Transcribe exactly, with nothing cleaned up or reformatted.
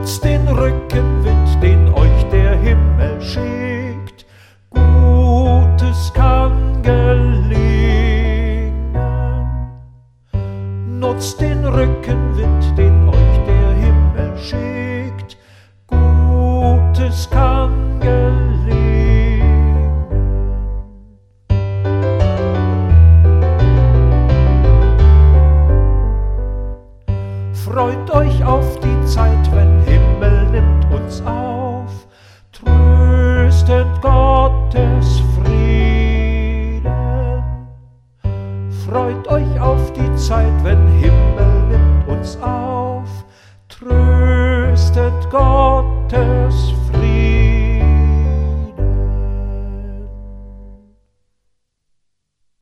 Nutzt den Rückenwind, den euch der Himmel schickt. Gutes kann gelingen. Nutzt den Rückenwind, den euch der Himmel schickt. Gutes kann gelingen. Freut euch auf die Zeit, wenn Himmel nimmt uns auf, tröstend Gottes Frieden. Freut euch auf die Zeit, wenn Himmel nimmt uns auf, tröstend Gottes